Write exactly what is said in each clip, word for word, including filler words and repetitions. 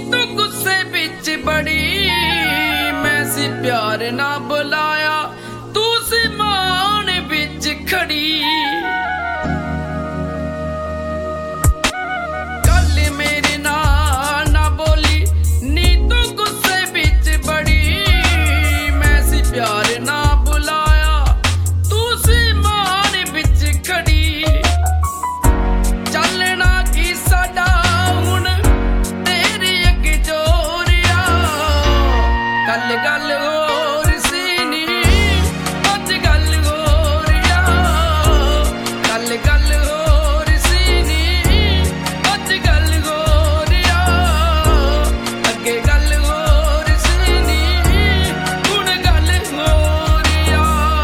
तू गुस्से बिच बड़ी मैं सी प्यार ना बुलाया तू सी मान बिच खड़ी गल मेरे नाल ना बोली नी तू गुस्से बिच बड़ी मैं सी प्यार ना बुलाया तू सी मान बिच खड़ी चलना की साडा हुण तेरे अगे जोरिया गल गल होर सी नी अज गल होरिया गल गल होर सी नी अज गल होरिया अगे गल होर सी नी हुण गल होरिया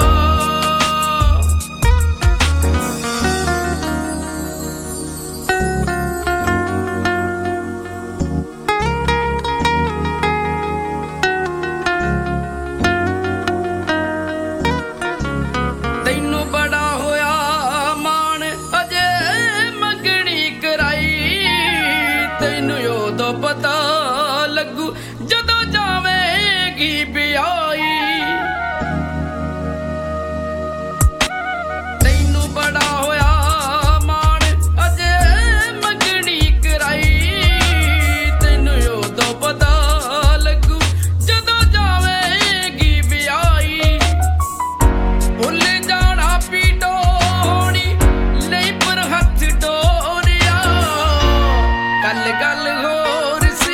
तैनू बड़ा होया मान अजे मंगनी कराई तैनू उदों पता लगू जदों जावेगी ब्याही तैनू बड़ा होया मान अजे मंगनी कराई तैनू उदों पता लगू जदों जावेगी ब्याही भुल जाना पीटो होनी नहीं पर हथ डोरिया गल गल होर सी